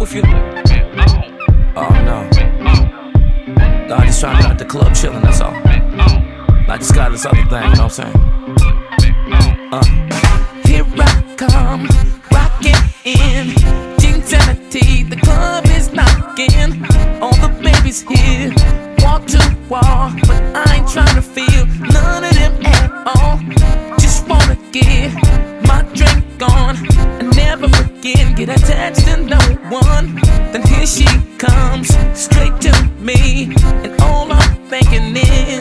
with you? Oh no. No, I just trying to get out the club chillin', that's all. I just got this other thing, you know what I'm saying? Here I come, rockin' in jeans and a tee. The club is knocking, all the babies here, wall to wall, but I ain't tryna feel none of them at all. Just wanna get my drink on and never again get attached to no one. Then here she comes, straight to me, and all I'm thinking is